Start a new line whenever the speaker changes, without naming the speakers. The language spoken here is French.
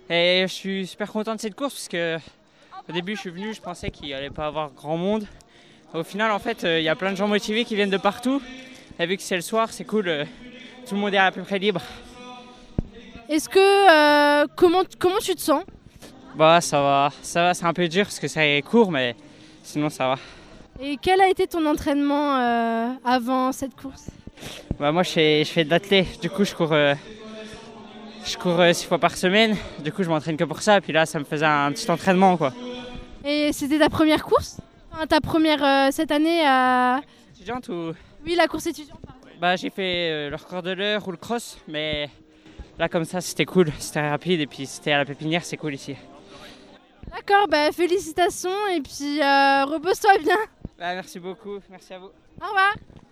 Et je suis super content de cette course parce que au début je suis venu, je pensais qu'il allait pas avoir grand monde. Au final en fait il y a plein de gens motivés qui viennent de partout. Et vu que c'est le soir, c'est cool, tout le monde est à peu près libre.
Est-ce que comment tu te sens?
Bah ça va, c'est un peu dur parce que c'est court mais sinon ça va.
Et quel a été ton entraînement avant cette course?
Bah moi je fais de l'athlé, du coup je cours 6 fois par semaine, du coup je m'entraîne que pour ça, et puis là ça me faisait un petit entraînement quoi.
Et c'était ta première course? Enfin, ta première cette année à...
Étudiante ou...
Oui, la course étudiante, pardon.
Bah j'ai fait le record de l'heure ou le cross, mais là comme ça c'était cool, c'était rapide et puis c'était à la pépinière, c'est cool ici.
D'accord, bah félicitations et puis repose-toi bien.
Bah, merci beaucoup, merci à vous.
Au revoir.